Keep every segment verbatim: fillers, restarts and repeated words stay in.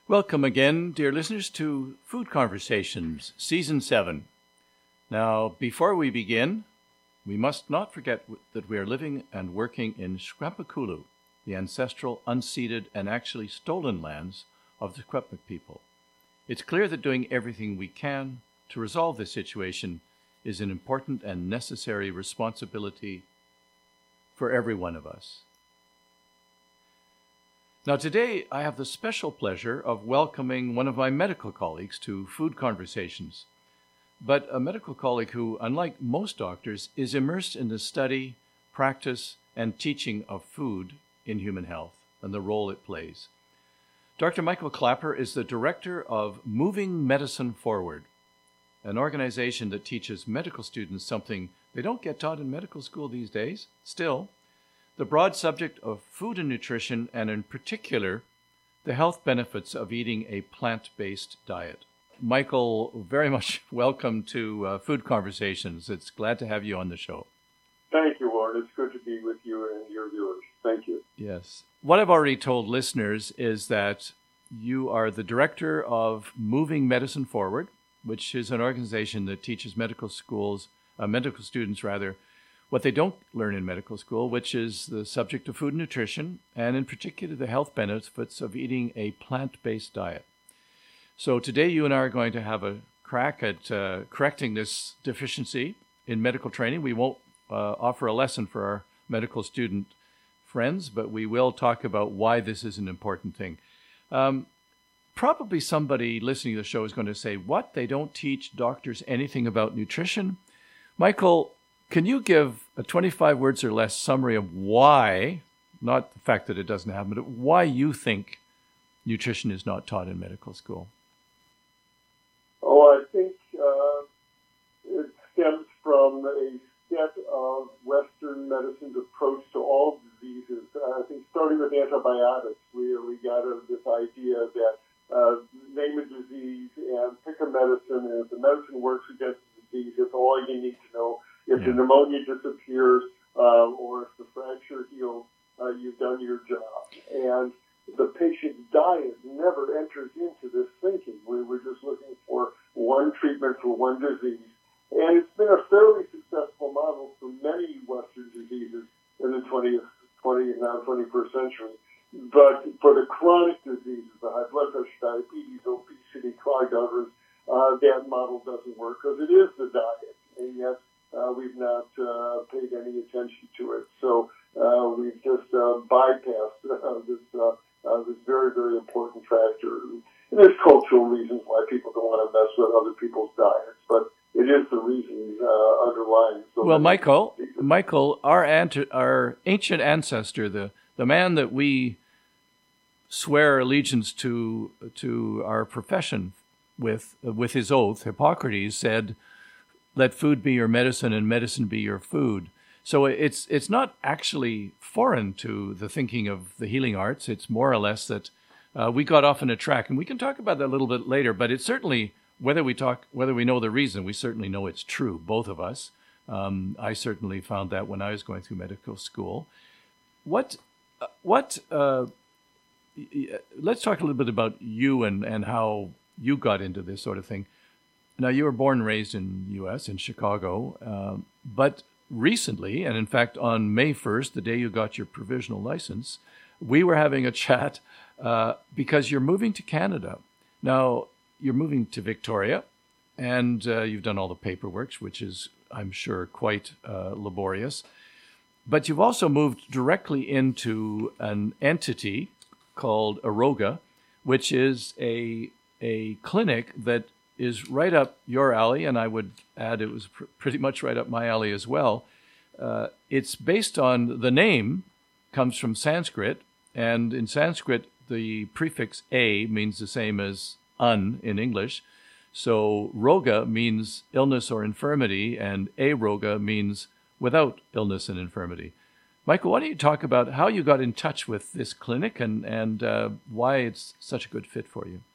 Welcome again, dear listeners, to Food Conversations, Season seven. Now, before we begin, we must not forget that we are living and working in Secwepemcúlecw, the ancestral, unceded, and actually stolen lands of the Secwepemc people. It's clear that doing everything we can to resolve this situation is an important and necessary responsibility for every one of us. Now, today I have the special pleasure of welcoming one of my medical colleagues to Food Conversations, but a medical colleague who, unlike most doctors, is immersed in the study, practice, and teaching of food in human health and the role it plays. Doctor Michael Clapper is the director of Moving Medicine Forward, an organization that teaches medical students something they don't get taught in medical school these days. Still, the broad subject of food and nutrition, and in particular, the health benefits of eating a plant-based diet. Michael, very much welcome to uh, Food Conversations. It's glad to have you on the show. Thank you, Warren. It's good to be with you and your viewers. Thank you. Yes. What I've already told listeners is that you are the director of Moving Medicine Forward, which is an organization that teaches medical schools, uh, medical students rather, what they don't learn in medical school, which is the subject of food and nutrition, and in particular the health benefits of eating a plant-based diet. So today you and I are going to have a crack at uh, correcting this deficiency in medical training. We won't uh, offer a lesson for our medical student friends, but we will talk about why this is an important thing. Um, probably somebody listening to the show is going to say, what, they don't teach doctors anything about nutrition? Michael, can you give a twenty-five words or less summary of why, not the fact that it doesn't happen, but why you think nutrition is not taught in medical school? Oh, I think uh, it stems from a set of Western medicine's approach to all diseases. Uh, I think starting with antibiotics, we, we got uh, this idea that uh, name a disease and pick a medicine, and if the medicine works against the disease, it's all you need to know. If yeah. the pneumonia disappears uh, or if the fracture heals, uh, you've done your job. And the patient's diet never enters into this thinking. We were just looking for one treatment for one disease. And it's been a fairly successful model for many Western diseases in the twentieth, twentieth, now twenty-first century. But for the chronic diseases, the high blood pressure, diabetes, obesity, clogged arteries, uh, that model doesn't work because it is the diet. And yet, Uh, we've not uh, paid any attention to it. So uh, we've just uh, bypassed uh, this uh, uh, this very, very important factor. And there's cultural reasons why people don't want to mess with other people's diets, but it is the reason uh, underlying. So well, Michael, Michael, our ant- our ancient ancestor, the, the man that we swear allegiance to to our profession with uh, with his oath, Hippocrates, said, let food be your medicine and medicine be your food. So it's it's not actually foreign to the thinking of the healing arts. It's more or less that uh, we got off on a track, and we can talk about that a little bit later, but it's certainly, whether we talk, whether we know the reason, we certainly know it's true, both of us. Um, I certainly found that when I was going through medical school. What, uh, what, uh, let's talk a little bit about you and, and how you got into this sort of thing. Now, you were born and raised in the U S, in Chicago, uh, but recently, and in fact on May first, the day you got your provisional license, we were having a chat uh, because you're moving to Canada. Now, you're moving to Victoria, and uh, you've done all the paperwork, which is, I'm sure, quite uh, laborious. But you've also moved directly into an entity called Aroga, which is a a clinic that is right up your alley, and I would add it was pr- pretty much right up my alley as well. Uh, it's based on, the name comes from Sanskrit, and in Sanskrit, the prefix a means the same as un in English. So roga means illness or infirmity, and aroga means without illness and infirmity. Michael, why don't you talk about how you got in touch with this clinic and, and uh, why it's such a good fit for you?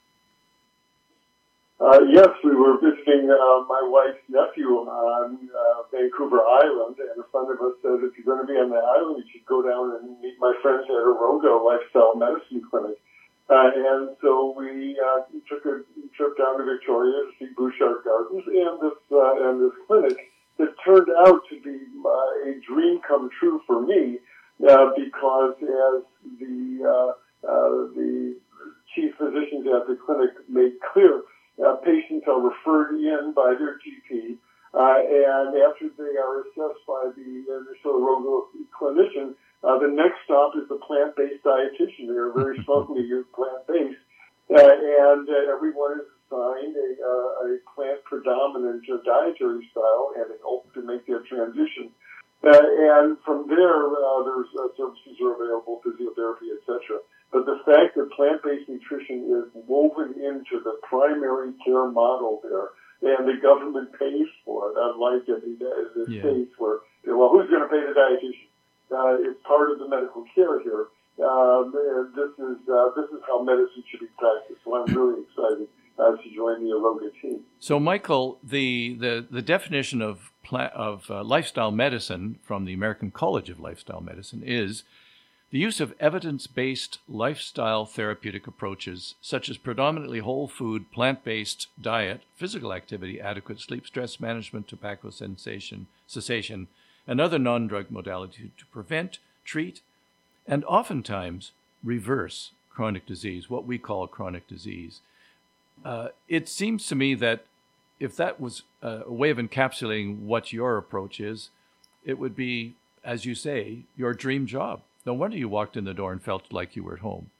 Uh, yes, we were visiting uh, my wife's nephew on uh, Vancouver Island, and a friend of us said, if you're going to be on the island, you should go down and meet my friends at Aroga Lifestyle Medicine Clinic. Uh, and so we uh, took a trip down to Victoria to see Bouchard Gardens and this uh, and this clinic that turned out to be uh, a dream come true for me uh, because as the uh, uh, the chief physicians at the clinic made clear, uh, patients are referred in by their G P, uh, and after they are assessed by the initial clinician, Uh, the next stop is the plant-based dietitian. They are very strongly plant-based, uh, and uh, everyone is assigned a, uh, a plant-predominant uh, dietary style, and they hope to make that transition. Uh, and from there, uh, there's uh, services are available, physiotherapy, et cetera. But the fact that plant-based nutrition is woven into the primary care model there, and the government pays for it, unlike in the, the yeah. states where, well, who's going to pay the dietitian? Uh, it's part of the medical care here. Um, and this is uh, this is how medicine should be practiced. So I'm really excited uh, to join the Aroga team. So, Michael, the the, the definition of pla- of uh, lifestyle medicine from the American College of Lifestyle Medicine is the use of evidence-based lifestyle therapeutic approaches, such as predominantly whole food, plant-based diet, physical activity, adequate sleep, stress management, tobacco cessation, cessation. and other non-drug modalities to prevent, treat, and oftentimes reverse chronic disease, what we call chronic disease. Uh, it seems to me that if that was a way of encapsulating what your approach is, it would be, as you say, your dream job. No wonder you walked in the door and felt like you were at home.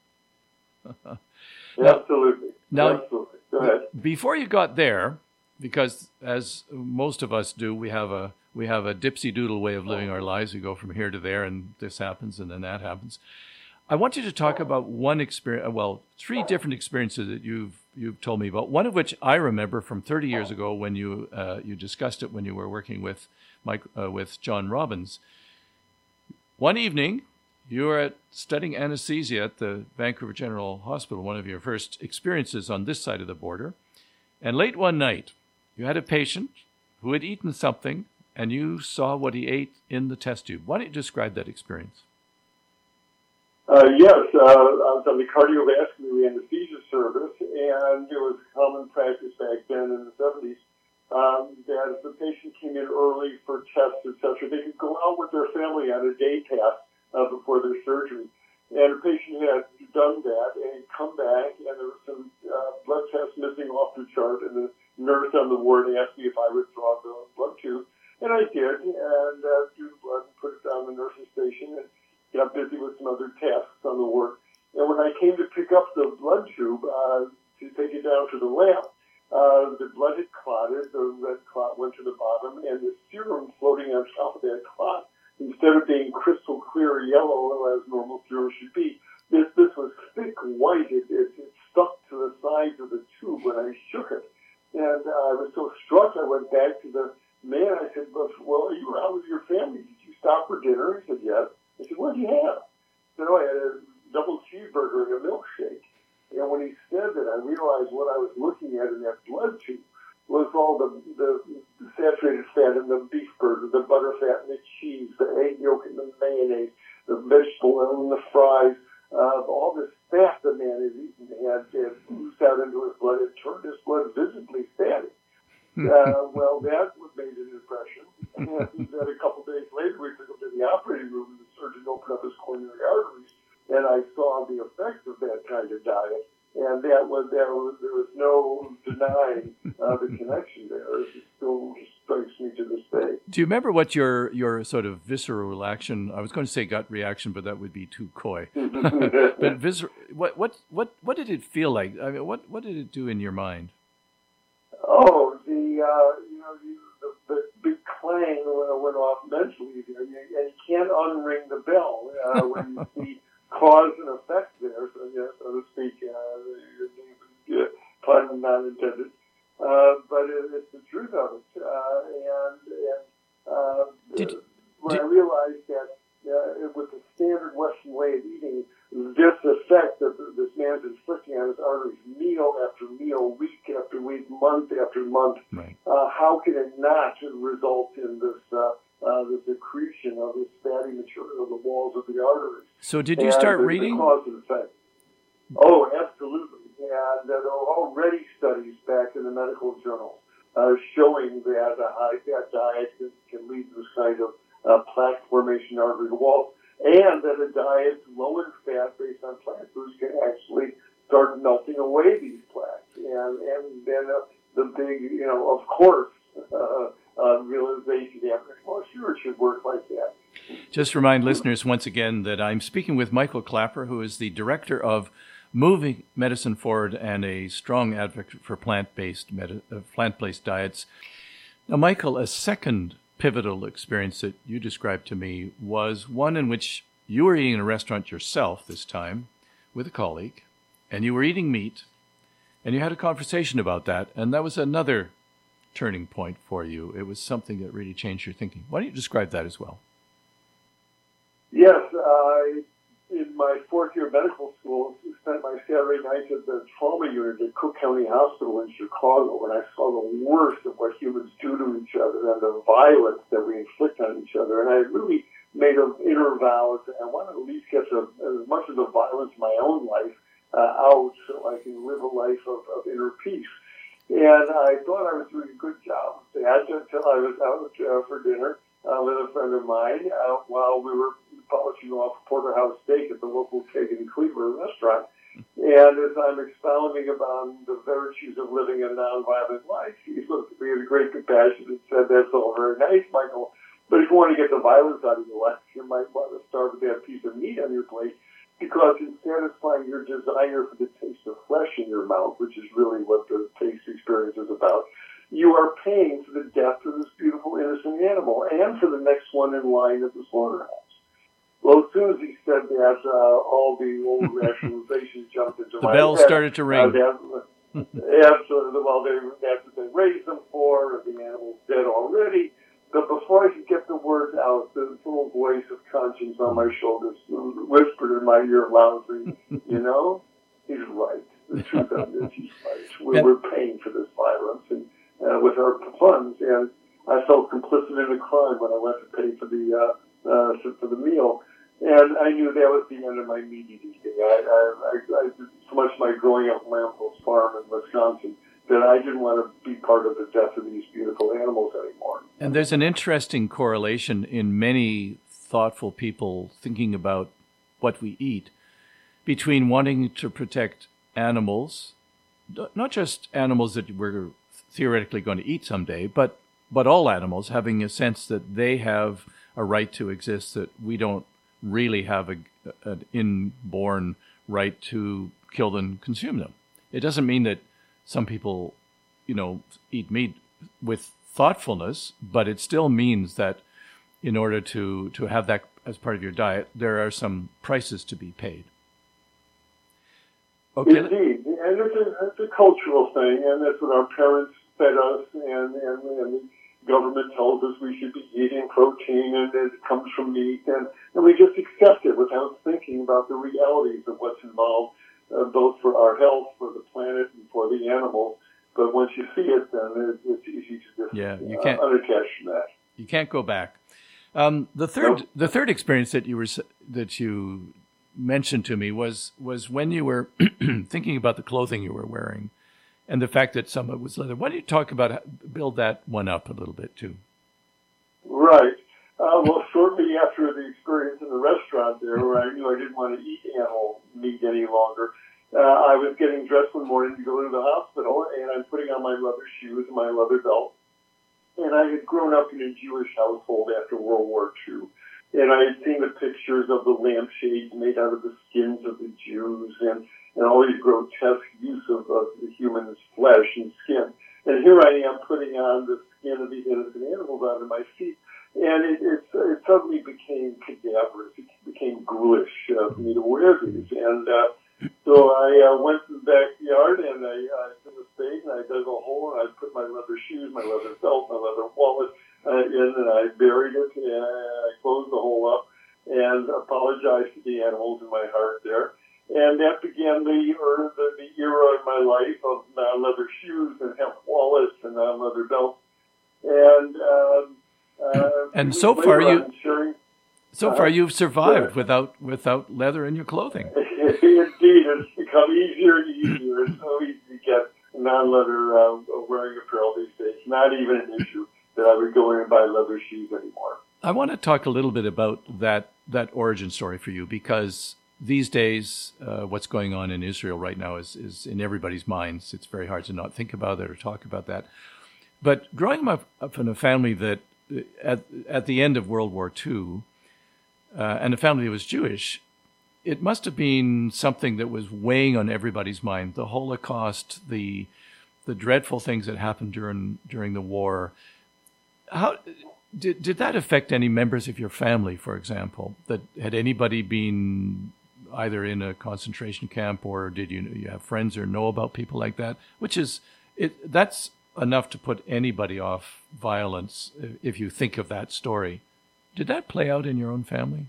now, Absolutely. Now, Absolutely. Go ahead. Before you got there, because as most of us do, we have a we have a dipsy-doodle way of living our lives. We go from here to there, and this happens, and then that happens. I want you to talk about one experience, well, three different experiences that you've you've told me about. One of which I remember from thirty years ago when you uh, you discussed it when you were working with Mike uh, with John Robbins. One evening, you were at studying anesthesia at the Vancouver General Hospital, one of your first experiences on this side of the border. And late one night, you had a patient who had eaten something, and you saw what he ate in the test tube. Why don't you describe that experience? Uh, yes, uh, I was on the cardiovascular anesthesia service, and it was common practice back then in the seventies um, that if the patient came in early for tests, et cetera, they could go out with their family on a day pass uh, before their surgery. And the patient had done that, and he'd come back, and there was some uh, blood tests missing off the chart, and the nurse on the ward asked me if I would draw the blood tube. And I did, and uh, drew the blood and put it down the nurse's station and got busy with some other tasks on the ward. And when I came to pick up the blood tube uh, to take it down to the lab, uh, the blood had clotted, the red clot went to the bottom, and the serum floating on top of that clot, instead of being crystal clear yellow as normal serum should be, this this was thick white. It, it, it stuck to the sides of the tube when I shook it. And uh, I was so struck, I went back to the man. I said, well, you were out with your family. Did you stop for dinner? He said, yes. I said, what did you have? He said, oh, I had a double cheeseburger and a milkshake. And when he said that, I realized what I was looking at in that blood tube was all the, the saturated fat in the beef burger, the butter fat and the cheese, the egg yolk and the mayonnaise, the vegetable oil and the fries. Uh, all this fat the man had eaten had, had oozed out into his blood. It turned his blood visibly fatty. Uh, well, that made an impression. And then a couple days later, we took him to the operating room, and the surgeon opened up his coronary arteries, and I saw the effects of that kind of diet. And that was there was there was no denying uh, the connection there. It still strikes me to this day. Do you remember what your your sort of visceral reaction? I was going to say gut reaction, but that would be too coy. But viscer- what what what what did it feel like? I mean, what what did it do in your mind? Oh, the uh, you know the, the, the big clang went off mentally there, and you can't unring the bell uh, when you see cause and effect there, so, yeah, so to speak, uh, pun not intended. Uh, but it, it's the truth of it. Uh, and and uh, did, when did, I realized that uh, with the standard Western way of eating, this effect that this man's inflicting on his arteries meal after meal, week after week, month after month, right. uh, how can it not result in this uh, Uh, the secretion of this fatty material on the walls of the arteries? So did you and start the, reading? The cause and effect. Oh, several journals uh, showing that a high-fat diet can, can lead to this kind of uh, plaque formation in artery walls, and that a diet low in fat based on plant foods can actually start melting away these plaques. And, and then uh, the big, you know, of course, uh, uh, realization after, well, sure, it should work like that. Just remind listeners once again that I'm speaking with Michael Klaper, who is the director of Moving Medicine Forward and a strong advocate for plant-based med- uh, plant-based diets. Now, Michael, a second pivotal experience that you described to me was one in which you were eating in a restaurant yourself this time with a colleague, and you were eating meat, and you had a conversation about that, and that was another turning point for you. It was something that really changed your thinking. Why don't you describe that as well? Yes, I, in my fourth year of medical school, spent my Saturday nights at the trauma unit at Cook County Hospital in Chicago, and I saw the worst of what humans do to each other and the violence that we inflict on each other. And I really made an inner vow that I want to at least get the, as much of the violence in my own life uh, out so I can live a life of, of inner peace. And I thought I was doing a good job of that until I was out uh, for dinner uh, with a friend of mine uh, while we were polishing off porterhouse steak at the local Keg and Cleaver restaurant. And as I'm expounding about the virtues of living a nonviolent life, he looked at me with great compassion and said, "That's all very nice, Michael, but if you want to get the violence out of your life, you might want to start with that piece of meat on your plate, because in satisfying your desire for the taste of flesh in your mouth, which is really what the taste experience is about, you are paying for the death of this beautiful, innocent animal and for the next one in line at the slaughterhouse." Well, as soon as he said that, uh, all the old rationalizations jumped into the my head. The bells started to ring. Uh, absolutely. Well, they, that's what they raised them for. The animal's dead already. But before I could get the words out, the little voice of conscience on my shoulders whispered in my ear loudly, "You know, he's right. The truth of it is he's right. We're, we're paying for this violence and uh, with our funds." And I felt complicit in a crime when I went to pay for the uh, uh, for the meal. And I knew that was the end of my meat eating. I, I, I, I did so much of my growing up on my uncle's farm in Wisconsin that I didn't want to be part of the death of these beautiful animals anymore. And there's an interesting correlation in many thoughtful people thinking about what we eat between wanting to protect animals, not just animals that we're theoretically going to eat someday, but, but all animals, having a sense that they have a right to exist that we don't really have a, an inborn right to kill them and consume them. It doesn't mean that some people, you know, eat meat with thoughtfulness, but it still means that in order to, to have that as part of your diet, there are some prices to be paid. Okay. Indeed. And it's a, it's a cultural thing, and that's what our parents fed us, and, and, and the government tells us we should be eating protein, and it comes from meat, and, and we just accept it without thinking about the realities of what's involved, uh, both for our health, for the planet, and for the animals. But once you see it, then it, it's easy to just yeah, you uh, can't, unattach from that. You can't go back. Um, the third, nope. the third experience that you were that you mentioned to me was was when you were thinking about the clothing you were wearing, and the fact that some of it was leather. Why don't you talk about how, build that one up a little bit too? Right. Uh, well, shortly after the experience in the restaurant there, where I knew I didn't want to eat animal meat any longer, uh, I was getting dressed one morning to go to the hospital, and I'm putting on my leather shoes and my leather belt. And I had grown up in a Jewish household after World War Two. And I had seen the pictures of the lampshades made out of the skins of the Jews and, and all these grotesque use of, of the human's flesh and skin. And here I am putting on the skin of these innocent animals onto my feet. And it, it, it suddenly became cadaverous. It became ghoulish uh, for me to wear these. And uh, so I uh, went to the backyard and I uh, took a spade and I dug a hole and I put my leather shoes, my leather belt, my leather wallet uh, in, and I buried it and I closed the hole up and apologized to the animals in my heart there. And that began the, er, the, the era in my life of non-leather shoes and hemp wallets and non-leather belts. And um, uh, and so far you, sharing, so uh, far you've survived without without leather in your clothing. Indeed, it's become easier and easier. It's so easy to get non-leather uh, wearing apparel these days. Not even an issue that I would go in and buy leather shoes anymore. I want to talk a little bit about that that origin story for you, because these days, uh, what's going on in Israel right now is, is in everybody's minds. It's very hard to not think about it or talk about that. But growing up, up in a family that, at at the end of World War Two, uh, and a family that was Jewish, it must have been something that was weighing on everybody's mind. The Holocaust, the the dreadful things that happened during during the war. How did did that affect any members of your family, for example? That had anybody been either in a concentration camp, or did you you have friends or know about people like that? Which is it that's enough to put anybody off violence if you think of that story. Did that play out in your own family?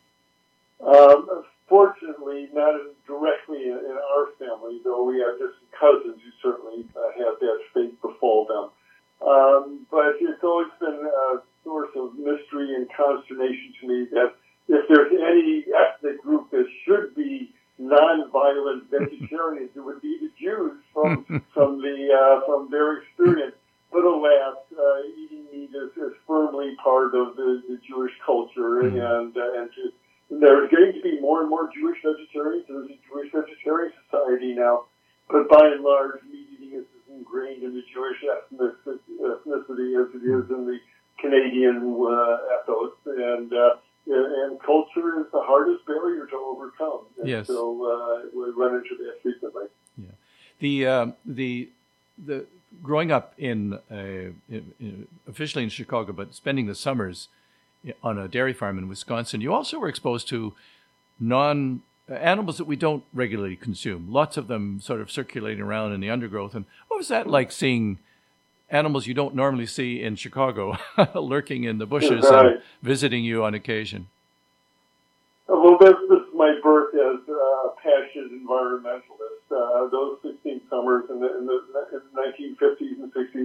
Um, fortunately, not directly in, in our family, though we have just cousins who certainly uh, had that fate befall them. Um, but it's always been a source of mystery and consternation to me that if there's any ethnic group that should be non-violent vegetarians, it would be the Jews from from the uh, from their experience. But alas, uh, eating meat is, is firmly part of the, the Jewish culture, mm-hmm. and uh, and just, there's getting to be more and more Jewish vegetarians. There's a Jewish vegetarian society now, but by and large, meat eating is as ingrained in the Jewish ethnicity as it is in the Canadian uh, ethos, and uh, and culture is the hardest barrier to overcome. And yes. So uh, we run into that frequently. Yeah. The uh, the the growing up in, uh, in, in officially in Chicago, but spending the summers on a dairy farm in Wisconsin, you also were exposed to non uh, animals that we don't regularly consume. Lots of them sort of circulating around in the undergrowth. And what was that like, seeing animals you don't normally see in Chicago lurking in the bushes right. and visiting you on occasion? Well, this, this is my birth as a passionate environmentalist. Uh, those sixteen summers in the, in the, in the nineteen fifties and sixties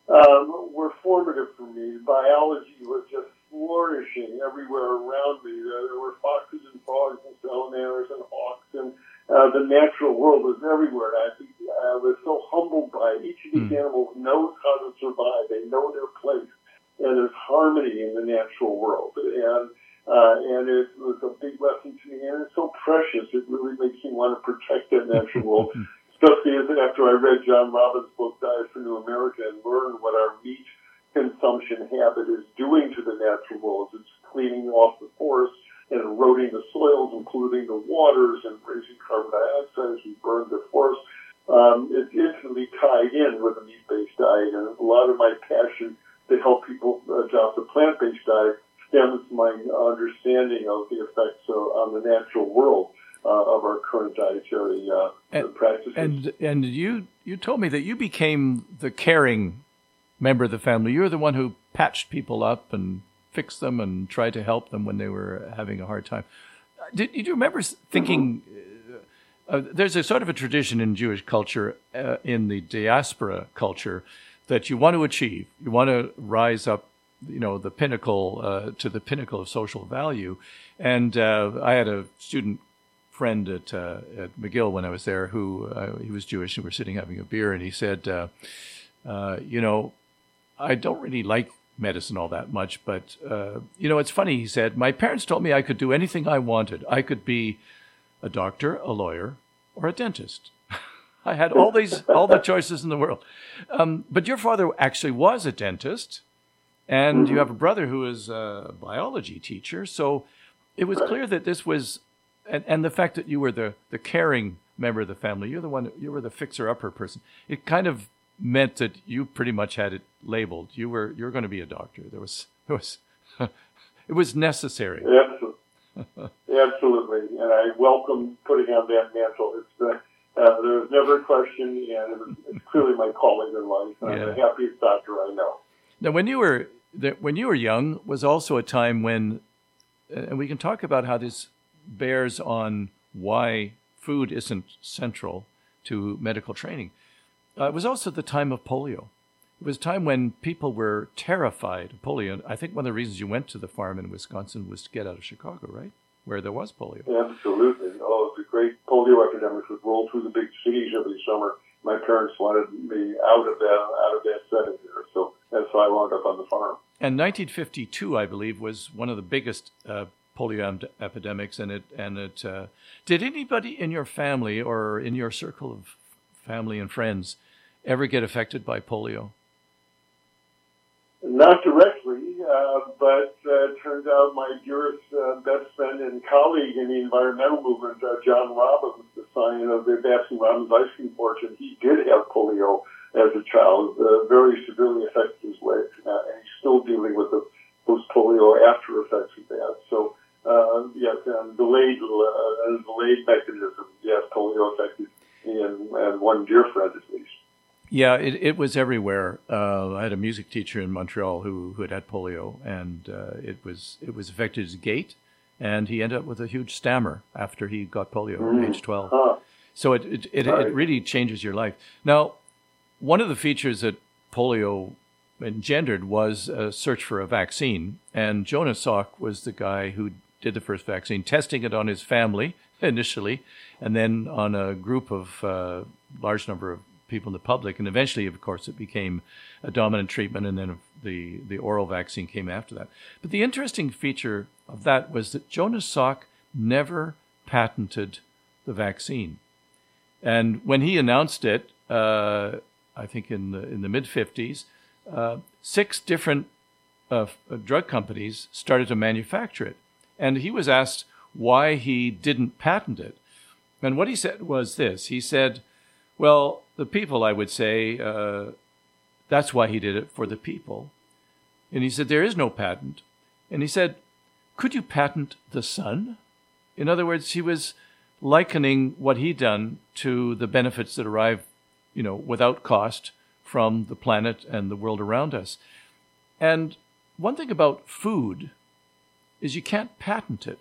um, were formative for me. Biology was just flourishing everywhere around me. There, there were foxes and frogs and salamanders and hawks, and uh, the natural world was everywhere. And I, think, I was so humbled by it. Each of these mm. animals knows how to survive. They know their place, and there's harmony in the natural world. And Uh, and it was a big lesson to me, and it's so precious. It really makes me want to protect that natural world, especially as, after I read John Robbins' book, Diet for New America, and learned what our meat consumption habit is doing to the natural world. It's cleaning off the forests and eroding the soils, including the waters, and raising carbon dioxide as we burn the forests. Um, it's intimately tied in with a meat-based diet, and a lot of my passion to help people adopt a plant-based diet stems my understanding of the effects uh, on the natural world uh, of our current dietary uh, and, practices. And and you you told me that you became the caring member of the family. You were the one who patched people up and fixed them and tried to help them when they were having a hard time. Did, did you remember thinking, mm-hmm. uh, there's a sort of a tradition in Jewish culture, uh, in the diaspora culture, that you want to achieve, you want to rise up, you know, the pinnacle, uh, to the pinnacle of social value. And uh, I had a student friend at, uh, at McGill when I was there who, uh, he was Jewish, and we were sitting having a beer, and he said, uh, uh, you know, I don't really like medicine all that much, but, uh, you know, it's funny, he said, my parents told me I could do anything I wanted. I could be a doctor, a lawyer, or a dentist. I had all these, all the choices in the world. Um, but your father actually was a dentist. And mm-hmm. you have a brother who is a biology teacher. So it was right. clear that this was, and, and the fact that you were the, the caring member of the family, you're the one, you were the fixer-upper person. It kind of meant that you pretty much had it labeled. You were, you're going to be a doctor. There was, there was, it was necessary. Absolutely. Absolutely. And I welcome putting on that mantle. It's the, uh, there was never a question, and it was, it's clearly my calling in life. And yeah. I'm the happiest doctor I know. Now, when you were when you were young was also a time when, and we can talk about how this bears on why food isn't central to medical training. Uh, it was also the time of polio. It was a time when people were terrified of polio. I think one of the reasons you went to the farm in Wisconsin was to get out of Chicago, right? Where there was polio. Absolutely. Oh, the great polio epidemics would roll through the big cities every summer. my parents wanted me out of that out of that setting there. So that's why I wound up on the farm. And nineteen fifty-two, I believe, was one of the biggest uh, polio epidemics. And it and it uh, did anybody in your family or in your circle of family and friends ever get affected by polio? Not directly, uh, but uh, it turns out my dearest uh, best friend and colleague in the environmental movement, uh, John Robbins, the scion of the Baskin-Robbins ice cream fortune, he did have polio as a child, uh, very severely affected his leg, uh, and he's still dealing with the post-polio after effects of that. So, uh, yes, and delayed, uh, delayed mechanism, yes, polio affected me and, and one dear friend at least. Yeah, it, it was everywhere. Uh, I had a music teacher in Montreal who, who had had polio, and uh, it was it was affected his gait, and he ended up with a huge stammer after he got polio mm. at age twelve. Huh. So it it, it, right. it really changes your life. Now, one of the features that polio engendered was a search for a vaccine, and Jonas Salk was the guy who did the first vaccine, testing it on his family initially, and then on a group of uh, large number of people in the public, and eventually, of course, it became a dominant treatment, and then the, the oral vaccine came after that. But the interesting feature of that was that Jonas Salk never patented the vaccine. And when he announced it, uh, I think in the in the mid-fifties, uh, six different uh, drug companies started to manufacture it. And he was asked why he didn't patent it. And what he said was this. He said, well, the people, I would say, uh, that's why he did it, for the people. And he said, there is no patent. And he said, could you patent the sun? In other words, he was likening what he'd done to the benefits that arrive, you know, without cost from the planet and the world around us. And one thing about food is you can't patent it.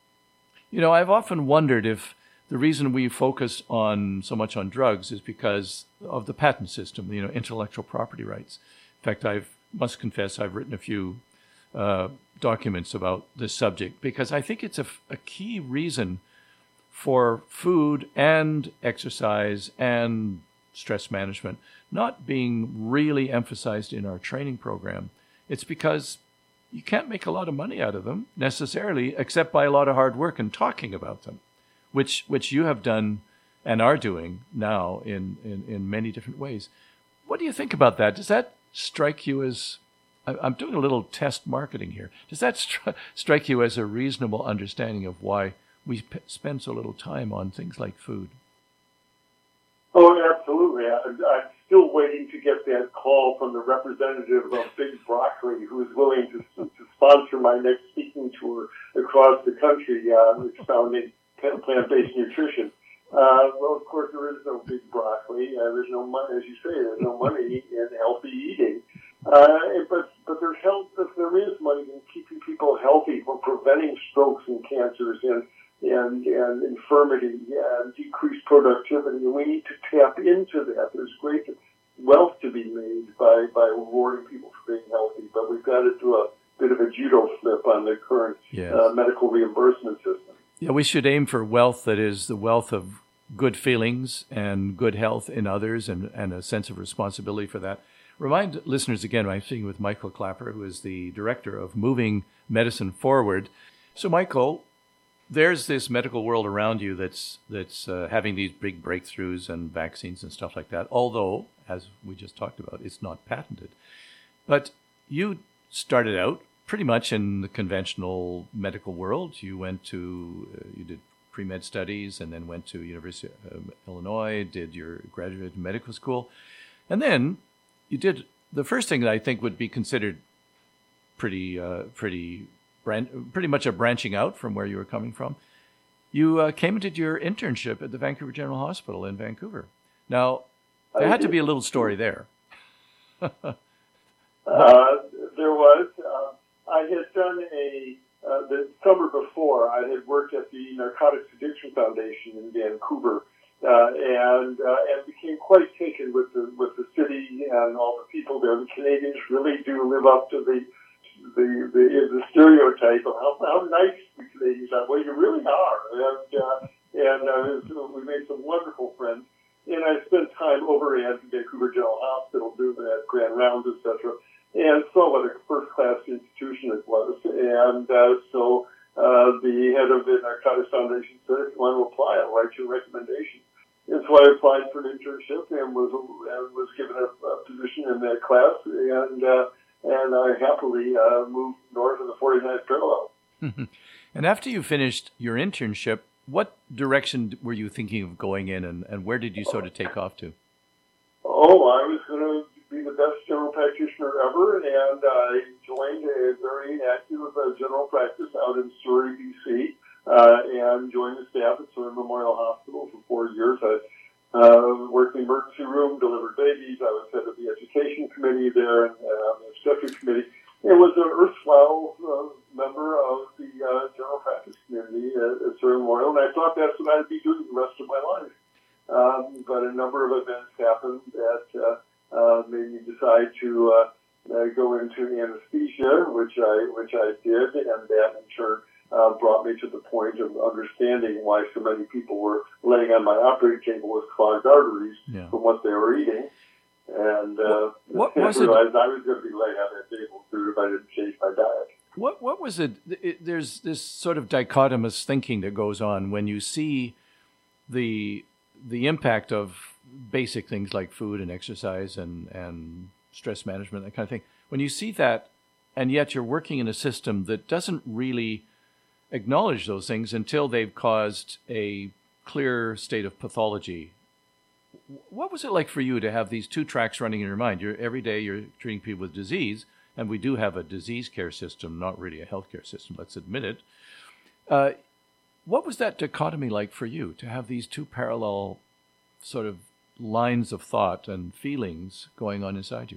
You know, I've often wondered if the reason we focus on so much on drugs is because of the patent system, you know, intellectual property rights. In fact, I must confess I've written a few uh, documents about this subject because I think it's a, a key reason for food and exercise and stress management not being really emphasized in our training program. It's because you can't make a lot of money out of them necessarily, except by a lot of hard work and talking about them. Which which you have done and are doing now in, in, in many different ways. What do you think about that? Does that strike you as, I'm doing a little test marketing here, does that stri- strike you as a reasonable understanding of why we p- spend so little time on things like food? Oh, absolutely. I, I'm still waiting to get that call from the representative of Big Broccoli, who is willing to, to sponsor my next speaking tour across the country, uh, expounding plant-based nutrition. Uh, well, of course, there is no Big Broccoli. Uh, there's no money, as you say, there's no money in healthy eating. Uh, but but there's help. There is money in keeping people healthy, for preventing strokes and cancers and and and infirmity and decreased productivity. And we need to tap into that. There's great wealth to be made by by rewarding people for being healthy, but we've got to do a bit of a judo flip on the current yes. uh, medical reimbursement system. Yeah, we should aim for wealth that is the wealth of good feelings and good health in others and, and a sense of responsibility for that. Remind listeners again, I'm speaking with Michael Klaper, who is the director of Moving Medicine Forward. So, Michael, there's this medical world around you that's that's uh, having these big breakthroughs and vaccines and stuff like that, although, as we just talked about, it's not patented. But you started out pretty much in the conventional medical world. You went to, uh, you did pre-med studies and then went to University of Illinois, did your graduate medical school. And then you did the first thing that I think would be considered pretty, uh, pretty, bran- pretty much a branching out from where you were coming from. You uh, came and did your internship at the Vancouver General Hospital in Vancouver. Now, there had to be a little story there. uh, there was. Uh, I had done a, uh, the summer before, I had worked at the Narcotics Addiction Foundation in Vancouver, uh, and uh, and became quite taken with the with the city and all the people there. The Canadians really do live up to the the the, the stereotype of how, how nice the Canadians are. Well, you really are, and uh, and uh, we made some wonderful friends. And I spent time over at Vancouver General Hospital doing that grand rounds, et cetera, and saw what a first-class institution it was. And uh, so uh, the head of the Narcotics Foundation said, if you want to apply, I'll write you a recommendation. And so I applied for an internship and was and was given a, a position in that class, and uh, and I happily uh, moved north of the forty-ninth parallel. And after you finished your internship, what direction were you thinking of going in, and, and where did you sort of take off to? Oh, I was going to be the best general practitioner ever, and I joined a very active uh, general practice out in Surrey, B C, uh, and joined the staff at Surrey Memorial Hospital for four years. I uh, worked in the emergency room, delivered babies. I was head of the education committee there, and uh, the obstetric committee. It was an erstwhile uh, member of the uh, general practice community at, at Surrey Memorial, and I thought that's what I'd be doing the rest of my life. Um, but a number of events happened that uh, uh, made me decide to uh, uh, go into anesthesia, which I which I did, and that in turn uh, brought me to the point of understanding why so many people were laying on my operating table with clogged arteries yeah. from what they were eating. And uh, what, what was I realized it? I was going to be laying on that table if I didn't change my diet. What what was it? it? There's this sort of dichotomous thinking that goes on when you see the the impact of basic things like food and exercise and, and stress management, that kind of thing. When you see that, and yet you're working in a system that doesn't really acknowledge those things until they've caused a clear state of pathology. What was it like for you to have these two tracks running in your mind? You're, every day you're treating people with disease, and we do have a disease care system, not really a healthcare system, let's admit it. Uh, what was that dichotomy like for you, to have these two parallel sort of lines of thought and feelings going on inside you?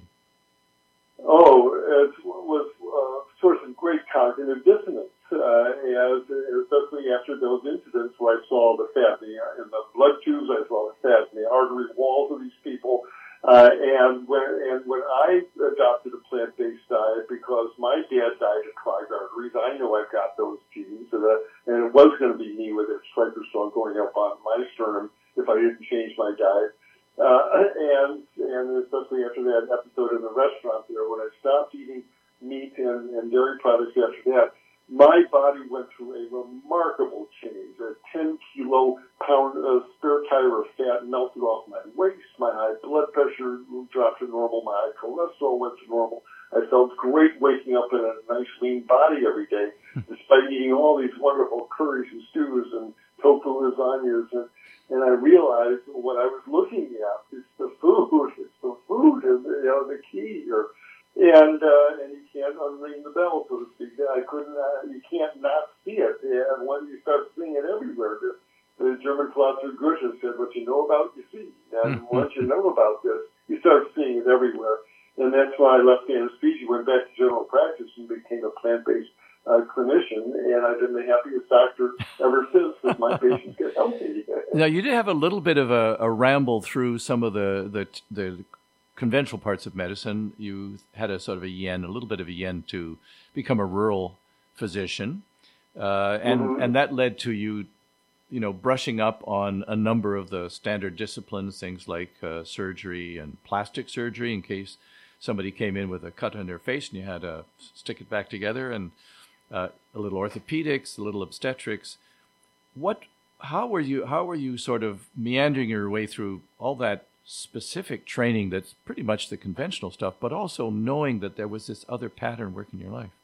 Oh, it was a source of great cognitive dissonance, uh, as, especially after those incidents where I saw the fat in the, in the blood tubes, I saw the fat in the artery walls of these people. Uh, and when and when I adopted a plant-based diet, because my dad died of clogged arteries, I know I've got those genes, and, uh, and it was going to be me with a striker strong going up on my sternum if I didn't change my diet. Uh, and and especially after that episode in the restaurant there, when I stopped eating meat and, and dairy products after that, my body went through a remarkable change. A ten kilo pound uh, spare tire of fat melted off my waist. My high blood pressure dropped to normal. My high cholesterol went to normal. I felt great waking up in a nice lean body every day, despite eating all these wonderful curries and stews and tofu lasagnas. And, and I realized what I was looking at is the food. It's the food, and you know, the key here. And uh, and you can't unring the bell, so to speak. I couldn't. Uh, you can't not see it. And when you start seeing it everywhere, the, the German philosopher Goethe said, "What you know about, you see." And mm-hmm. once you know about this, you start seeing it everywhere. And that's why I left anesthesia, went back to general practice, and became a plant-based uh, clinician. And I've been the happiest doctor ever since, because my patients get healthy. Now, you did have a little bit of a, a ramble through some of the the the. conventional parts of medicine. You had a sort of a yen, a little bit of a yen to become a rural physician. Uh, and, mm-hmm. and that led to you, you know, brushing up on a number of the standard disciplines, things like uh, surgery and plastic surgery, in case somebody came in with a cut on their face and you had to stick it back together, and uh, a little orthopedics, a little obstetrics. What, how were you, how were you sort of meandering your way through all that specific training that's pretty much the conventional stuff, but also knowing that there was this other pattern working in your life?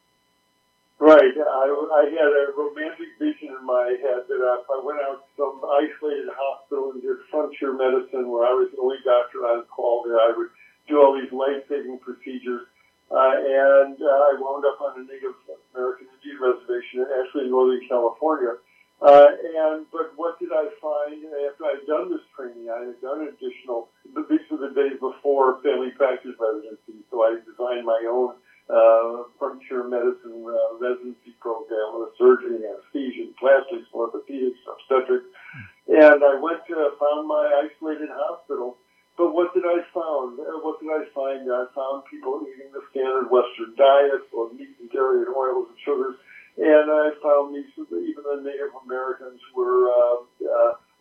Right. I, I had a romantic vision in my head that if I went out to some isolated hospital and did frontier medicine, where I was the only doctor on call, that I would do all these life-saving procedures. Uh, and uh, I wound up on a Native American Indian reservation, actually in Northern California. Uh, and but what did I find after I'd done this training? I had done additional. But these were the days before family practice residency, so I designed my own uh, frontier medicine uh, residency program with surgery, anesthesia, plastics, orthopedics, obstetrics. And I went to found my isolated hospital. But what did I find? What did I find? I found people eating the standard Western diet, or meat and dairy and oils and sugars. And I found these, even the Native Americans were uh, uh,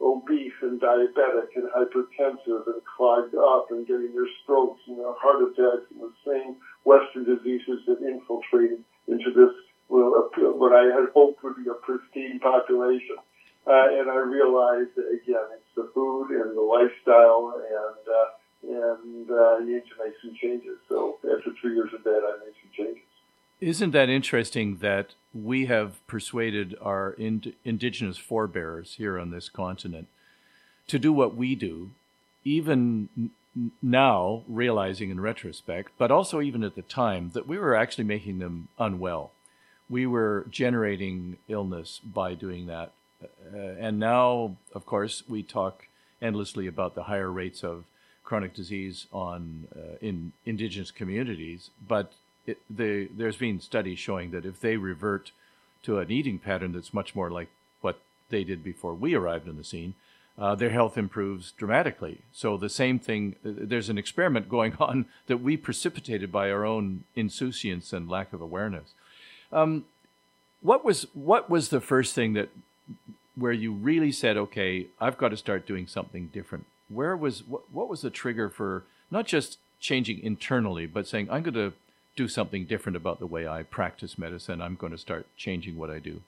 obese and diabetic and hypertensive and clogged up and getting their strokes and their heart attacks and the same Western diseases that infiltrated into this, well, what I had hoped would be a pristine population. Uh, and I realized that, again, it's the food and the lifestyle, and uh, and uh, you need to make some changes. So after three years of that, I made some changes. Isn't that interesting that we have persuaded our ind- indigenous forebears here on this continent to do what we do, even n- now, realizing in retrospect, but also even at the time, that we were actually making them unwell. We were generating illness by doing that. Uh, and now, of course, we talk endlessly about the higher rates of chronic disease on uh, in indigenous communities, but it, the, there's been studies showing that if they revert to an eating pattern that's much more like what they did before we arrived on the scene, uh, their health improves dramatically. So the same thing, uh, there's an experiment going on that we precipitated by our own insouciance and lack of awareness. Um, what was what was the first thing that where you really said, okay, I've got to start doing something different? Where was what, what was the trigger for not just changing internally, but saying, I'm going to do something different about the way I practice medicine. I'm going to start changing what I do.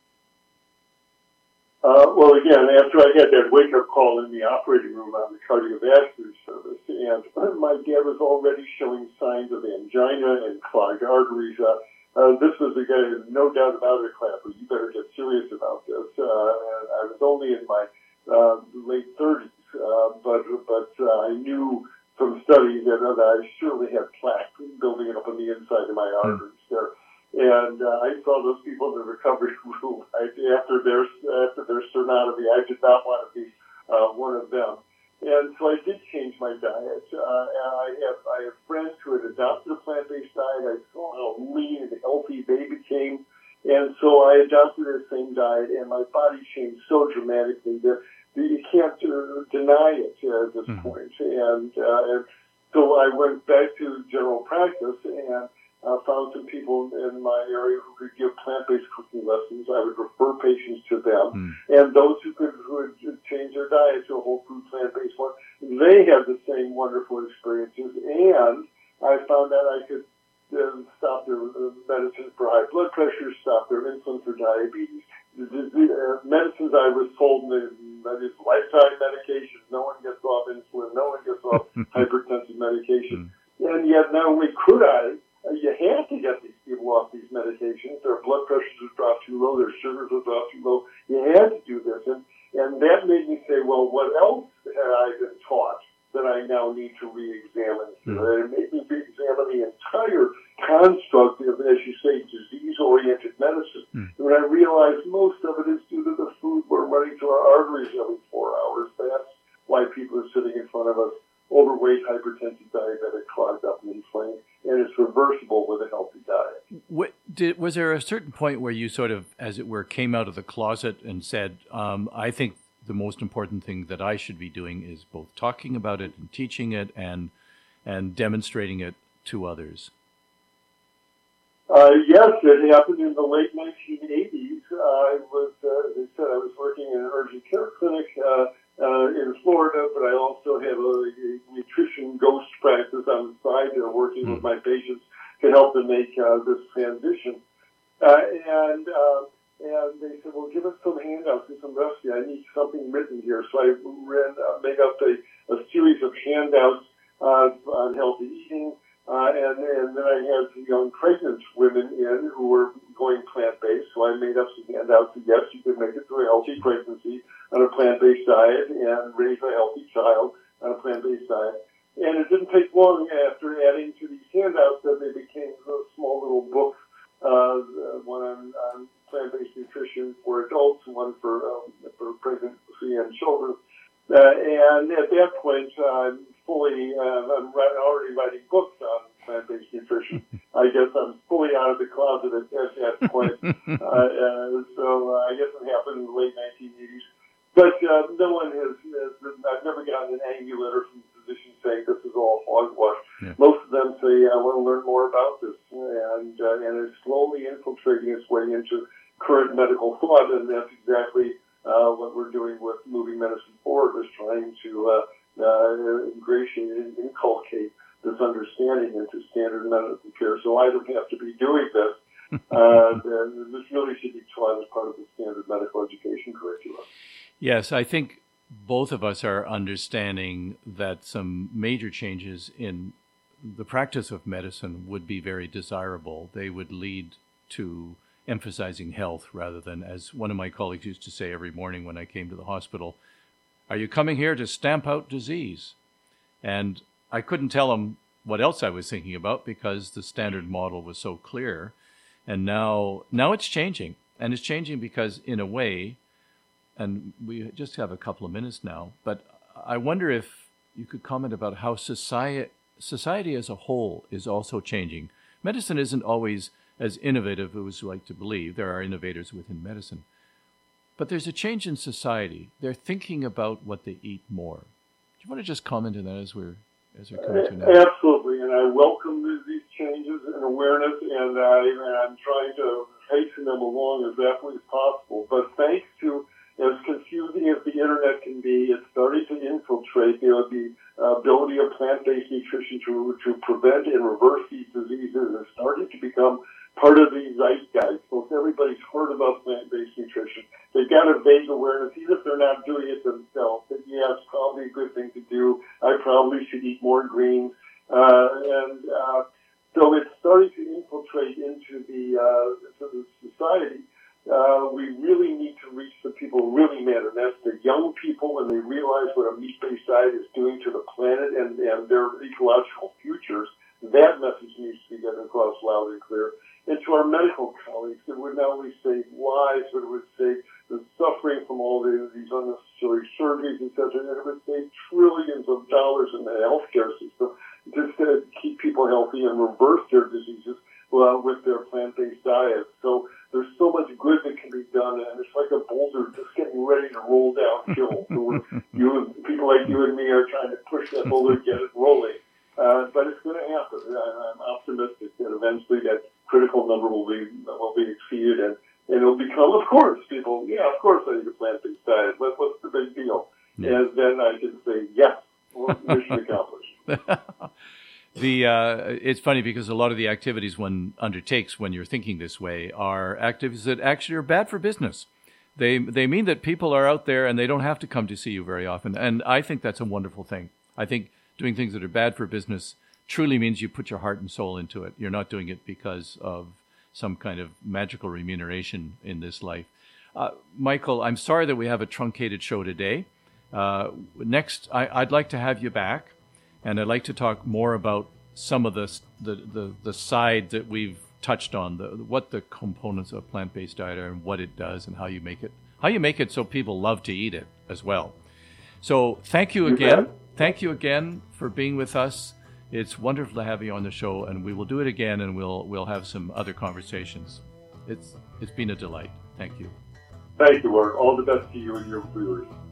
Uh, well, again, after I had that wake-up call in the operating room on the cardiovascular service, and my dad was already showing signs of angina and clogged arteries. Uh, uh, this was a guy, no doubt about it, Clapper, you better get serious about this. Uh, and I was only in my uh, late thirties, uh, but but uh, I knew from studies that, uh, that I surely had plaque building up on the inside of my arteries there. And uh, I saw those people in the recovery room right, after their after their sternotomy. I did not want to be uh, one of them. And so I did change my diet. Uh, and I have I have friends who had adopted a plant-based diet. I saw how lean and healthy they became. And so I adopted the same diet, and my body changed so dramatically that you can't uh, deny it at this mm-hmm. point. And, uh, and so I went back to general practice and uh, found some people in my area who could give plant-based cooking lessons. I would refer patients to them. Mm. And those who could who would change their diet to a whole food plant-based one, they had the same wonderful experiences. And I found that I could uh, stop their uh, medicine for high blood pressure, stop their insulin for diabetes. The, the, the uh, medicines I was told, that is lifetime medication. No one gets off insulin. No one gets off hypertensive medication. Mm. And yet, not only could I, uh, you had to get these people off these medications. Their blood pressures would drop too low. Their sugars would drop too low. You had to do this. And, and that made me say, well, what else had I been taught that I now need to re-examine? Mm. Uh, it made me re-examine the entire construct of, as you say, disease-oriented medicine. Mm. And when I realized most of it is due to the food we're running through our arteries every four hours, that's why people are sitting in front of us, overweight, hypertensive, diabetic, clogged up, and inflamed, and it's reversible with a healthy diet. What, did, was there a certain point where you sort of, as it were, came out of the closet and said, um, I think the most important thing that I should be doing is both talking about it and teaching it and and demonstrating it to others? Uh, yes, it happened in the late nineteen eighties. Uh, I was, uh, as I said, I was working in an urgent care clinic uh, uh, in Florida, but I also have a, a nutrition ghost practice on the side, uh, working mm. with my patients to help them make uh, this transition. Uh, and uh, and they said, well, give us some handouts and some recipes. I need something written here. So I ran, uh, made up a, a series of handouts uh, on healthy eating. Uh, and, and then I had some young pregnant women in who were going plant-based, so I made up some handouts that, yes, you could make it through a healthy pregnancy on a plant-based diet and raise a healthy child on a plant-based diet. And it didn't take long after adding to these handouts that they became small little books, uh, one on, on plant-based nutrition for adults, one for, um, for pregnancy and children. Uh, and at that point, I'm fully, uh, I'm already writing books on plant-based nutrition. I guess I'm fully out of the closet at, at that point. uh, uh, so uh, I guess it happened in the late nineteen eighties. But uh, no one has, has, I've never gotten an angry letter from physicians saying this is all hogwash. Yeah. Most of them say, I want to learn more about this. And, uh, and it's slowly infiltrating its way into current medical thought, and that's exactly uh, what we're doing with moving medicine forward is trying to uh, uh, ingratiate and inculcate this understanding into standard medical care. So I don't have to be doing this. uh, and this really should be taught as part of the standard medical education curriculum. Yes, I think both of us are understanding that some major changes in the practice of medicine would be very desirable. They would lead to emphasizing health rather than, as one of my colleagues used to say every morning when I came to the hospital, are you coming here to stamp out disease? And I couldn't tell him what else I was thinking about because the standard model was so clear. And now, now it's changing. And it's changing because, in a way, and we just have a couple of minutes now, but I wonder if you could comment about how society, society as a whole is also changing. Medicine isn't always as innovative as we like to believe. There are innovators within medicine. But there's a change in society. They're thinking about what they eat more. Do you want to just comment on that as we're, as we're coming to now? Absolutely, and I welcome these changes and awareness, and I, I'm trying to hasten them along as rapidly as possible. But thanks to, as confusing as the internet can be, it's starting to infiltrate, you know, the uh, ability of plant-based nutrition to, to prevent and reverse these diseases is starting to become part of the zeitgeist. Most everybody's heard about plant-based nutrition. They've got a vague awareness, even if they're not doing it themselves, that yeah, it's probably a good thing to do. I probably should eat more greens. Uh, and uh, so it's starting to infiltrate into the, uh, into the society. Uh, we really need to reach the people who really matter. That's the young people when they realize what a meat-based diet is doing to the planet and, and their ecological futures. That message needs to be gotten across loud and clear. And to our medical colleagues, it would not only save lives, but it would save the suffering from all the, these unnecessary surgeries, et cetera. And it would save trillions of dollars in the healthcare system just to keep people healthy and reverse their diseases uh, with their plant-based diets. So there's so much good that can be done, and it's like a boulder just getting ready to roll downhill. So you, people like you and me are trying to push that boulder, get it rolling. Uh, but it's going to happen. I'm optimistic that eventually that critical number will be will be exceeded, and, and it'll become, of course, people, yeah, of course I eat a plant-based diet. What, what's the big deal? Yeah. And then I can say, yes, mission accomplished. the uh, it's funny because a lot of the activities one undertakes when you're thinking this way are activities that actually are bad for business. They they mean that people are out there and they don't have to come to see you very often, and I think that's a wonderful thing. I think doing things that are bad for business truly means you put your heart and soul into it. You're not doing it because of some kind of magical remuneration in this life. Uh, Michael, I'm sorry that we have a truncated show today. Uh, next, I, I'd like to have you back, and I'd like to talk more about some of the the, the, the side that we've touched on, the, what the components of plant-based diet are and what it does and how you make it, how you make it so people love to eat it as well. So thank you again. Thank you again for being with us. It's wonderful to have you on the show, and we will do it again, and we'll we'll have some other conversations. It's it's been a delight. Thank you. Thank you, Art. All the best to you and your viewers.